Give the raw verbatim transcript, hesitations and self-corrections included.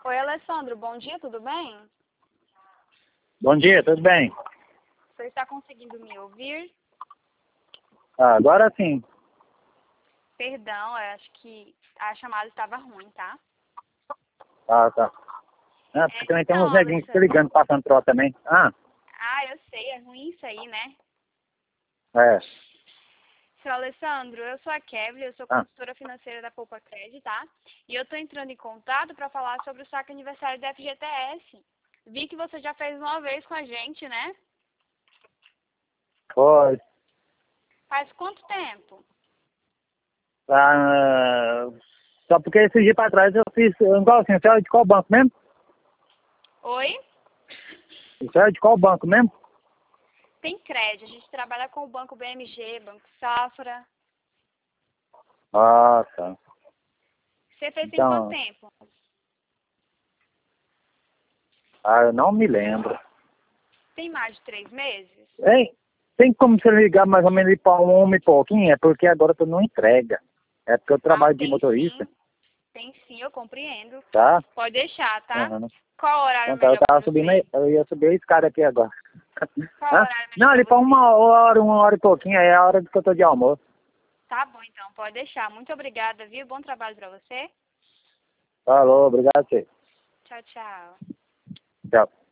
Oi, Alessandro, bom dia, tudo bem? Bom dia, tudo bem? Você está conseguindo me ouvir? Ah, agora sim. Perdão, eu acho que a chamada estava ruim, tá? Ah, tá. Ah, É, porque também tem uns então, neguinhos que estão Alessandro. ligando, passando troca também. Ah, Ah, eu sei, é ruim isso aí, né? é. Seu Alessandro, eu sou a Kevly, eu sou Ah, consultora financeira da Poupa Cred, tá? E eu tô entrando em contato para falar sobre o saque aniversário da F G T S. Vi que você já fez uma vez com a gente, né? foi. Faz quanto tempo? Ah, só porque esse dia pra trás eu fiz, igual assim, você é de qual banco mesmo? Oi? Você é de qual banco mesmo? Tem crédito, a gente trabalha com o Banco B M G, Banco Safra. Ah, tá. Você fez em quanto Então, tempo? ah, eu não me lembro. Tem mais de três meses? Ei, tem como você ligar mais ou menos ali pra um e pouquinho? É porque agora tu não entrega. É porque eu Ah, trabalho de tem motorista, sim. Tem sim, eu compreendo. tá? Pode deixar, tá? Uhum. Qual horário Então tá, eu melhor pra tava subindo aí, você? eu ia subir a escada aqui agora. Qual Hã? horário melhor Não, pra ali pra você? uma hora, uma hora e pouquinho, aí é a hora que eu tô de almoço. Tá bom, então. Pode deixar. Muito obrigada, viu? Bom trabalho pra você. Falou, obrigado a você. Tchau, tchau. Tchau.